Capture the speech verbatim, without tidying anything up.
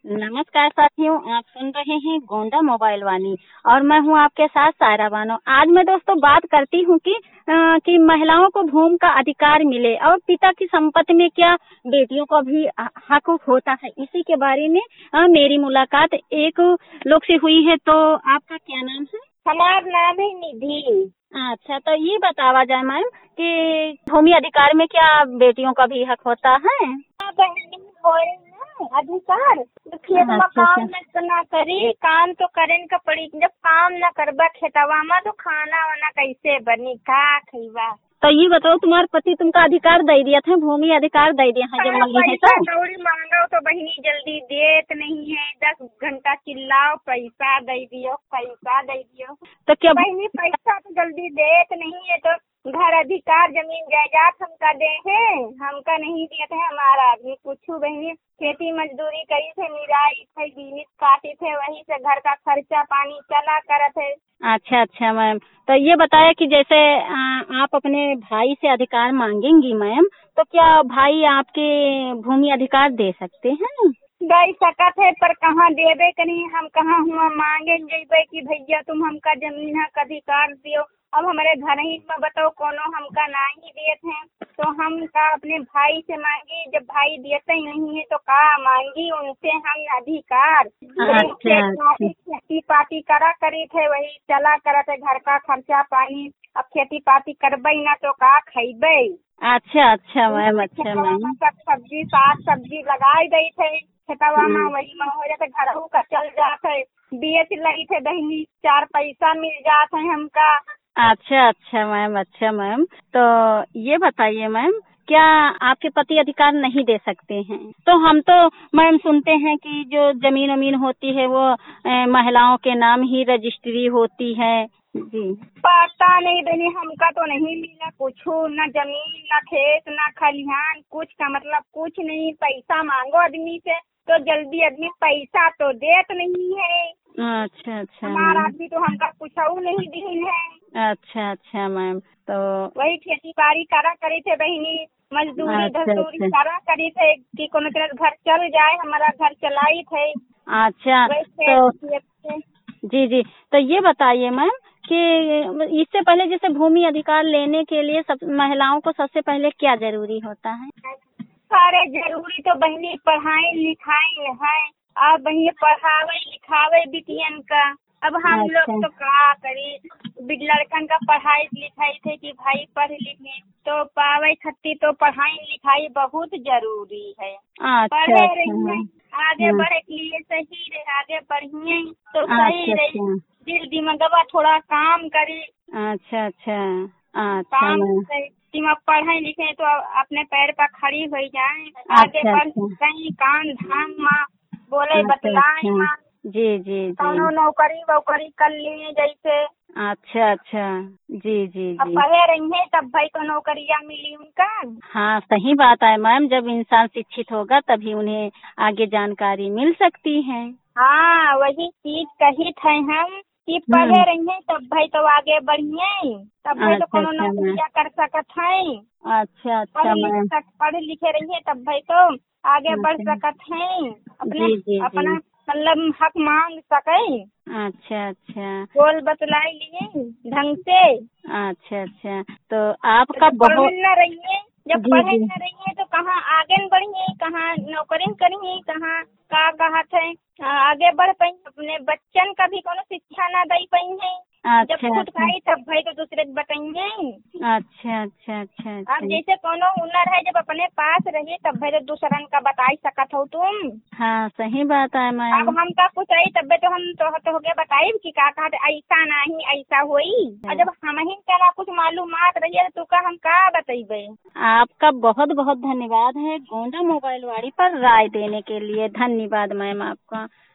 नमस्कार साथियों, आप सुन रहे हैं गोंडा मोबाइल वाणी और मैं हूं आपके साथ सायरा बानो। आज मैं दोस्तों बात करती हूं कि अ, कि महिलाओं को भूमि का अधिकार मिले और पिता की संपत्ति में क्या बेटियों को भी ह- हक होता है, इसी के बारे में अ, मेरी मुलाकात एक लोग से हुई है। तो आपका क्या नाम है? हमारा नाम है निधि। अच्छा, तो ये बतावा जाए मैम कि भूमि अधिकार में क्या बेटियों का भी हक होता है? हाँ, बहनी हो रही ना अधिकार। तो खेत में अच्छा काम अच्छा। न तो ना करी, काम तो करेन का पड़ी। जब काम न करबा खेतवा में तो खाना वाना कैसे बनी, का खइबा। तो ये बताओ, तुम्हारे पति तुमका अधिकार दे दिया था, भूमि अधिकार दे दिया है जब हाँ, मंगी है पैसा तो? कौड़ी मांगो तो बहनी जल्दी देत नहीं है। दस घंटा चिल्लाओ, पैसा दे दियो, पैसा दे दियो। तो क्या? बहनी पैसा तो जल्दी देत नहीं है। तो घर अधिकार जमीन जायदाद हमका दे है, हमका नहीं देते है। हमारा आदमी पूछू बहनी खेती मजदूरी करी थे, निराई थे, बीनिस काटी थे, वही से घर का खर्चा पानी चला करत है। अच्छा अच्छा मैम, तो ये बताया कि जैसे आ, आप अपने भाई से अधिकार मांगेंगी मैम, तो क्या भाई आपके भूमि अधिकार दे सकते हैं? दे सकत है, पर कहाँ देवे कहीं। हम कहाँ हुआ मांगे जेबे कि भैया तुम हमका जमीन हक अधिकार दियो। अब हमारे घर ही में बताओ कोनो हमका नहीं देते हैं, तो हम का अपने भाई से मांगी। जब भाई देते ही नहीं है तो का मांगी उनसे हम अधिकार। अच्छा अच्छा। खेती पाती करा करी थे, वही चला करा थे घर का खर्चा पानी। अब खेती पाती करबे ना तो का खइबे। अच्छा अच्छा मैम, अच्छा मैम। सब सब्जी साग सब्जी लगाई गई थे खेतवा में, हाँ, वही में हो जाते घरों का चल जाते। बेच लगी थे दही, चार पैसा मिल जाते हैं हमका। अच्छा अच्छा मैम, अच्छा मैम। तो ये बताइए मैम, क्या आपके पति अधिकार नहीं दे सकते हैं? तो हम तो मैम सुनते हैं कि जो जमीन वमीन होती है वो अ, महिलाओं के नाम ही रजिस्ट्री होती है। जी। पता नहीं बनी, हमका तो नहीं मिला कुछ, न जमीन न खेत न खलिहान, कुछ का मतलब कुछ नहीं। पैसा मांगो आदमी से तो जल्दी आदमी पैसा तो देत नहीं है। अच्छा अच्छा हमारा मैम। आदमी तो हमका कुछ नहीं दी है। अच्छा अच्छा मैम। तो वही खेती बाड़ी करा करी थे बहनी, मजदूरी अच्छा धजदूरी अच्छा करा करी थे कि कोनो तरह घर चल जाए। हमारा घर चलाई थे अच्छा। वही तो खेत खेत से। जी जी, तो ये बताइए मैम कि इससे पहले जैसे भूमि अधिकार लेने के लिए सब महिलाओं को सबसे पहले क्या जरूरी होता है? सारे जरूरी तो बहनी पढ़ाई लिखाई है। अब बहनी पढ़ावे लिखावे बिटियन का। अब हम लोग अच्छा तो क्या करी, बि- लड़कन का पढ़ाई लिखाई थे कि भाई पढ़ लिखे तो पावे खत्ती। तो पढ़ाई लिखाई बहुत जरूरी है। अच्छा पढ़े अच्छा रही है, मैम। आगे हाँ, बढ़े के लिए सही रहे, आगे बढ़िए तो सही अच्छा रही। अच्छा। दिल दिमागवा थोड़ा काम करे, अच्छा अच्छा। अच्छा काम मैम। करे दिमाग पढ़े लिखे तो अपने पैर पर खड़ी हो जाए, आगे अच्छा बढ़ अच्छा। कहीं काम धाम माँ बोले अच्छा बतलाए अच्छा। माँ। जी जी कौनो जी। नौकरी वोकरी कर लिए जैसे। अच्छा अच्छा। जी जी अब जी। पढ़े रही है तब भाई को नौकरियाँ मिली उनका। हाँ, सही बात है मैम, जब इंसान शिक्षित होगा तभी उन्हें आगे जानकारी मिल सकती है। हाँ, वही चीज कही थे हम कि हम्म। पढ़े रही है तब भाई तो आगे बढ़िए, तब भाई तो अच्छा कोनो अच्छा मैम। नौकरियाँ कर सकत है। अच्छा पढ़ अच्छा लिख मैम। सक पढ़े लिखे रही है तब भाई तो आगे बढ़ अच्छा। सकत है, अपने जी जी अपना जी। मतलब हक मांग सके। अच्छा अच्छा। बोल बतलाई लिए ढंग से। अच्छा अच्छा। तो तो आपका जब पढ़े बहुत। न रही है, जब जी पढ़े जी। न रही है तो कहाँ आगे बढ़िए, कहाँ नौकरी करिए, कहाँ का कहत है आगे बढ़ पाई। अपने बच्चन का भी कोनो शिक्षा न दे पाई है। जब अच्छा खुद अच्छा। खाई तब भाई तो दूसरे को बताइए। अच्छा अच्छा अच्छा अब अच्छा। जैसे कोनो हुनर है जब अपने पास रही तब भाई तो दूसरन का बताई सकत हो तुम। हाँ, सही बात है अब मैम। हमका कुछ आई तब तो हम तो, तो होके बताई कि का कहते ऐसा नहीं ऐसा होई। और जब हम ही का कुछ मालूमात रही है तो का हम का बतेबे। आपका बहुत बहुत धन्यवाद है गोंडा मोबाइल वाड़ी पर राय देने के लिए। धन्यवाद मैम आपका।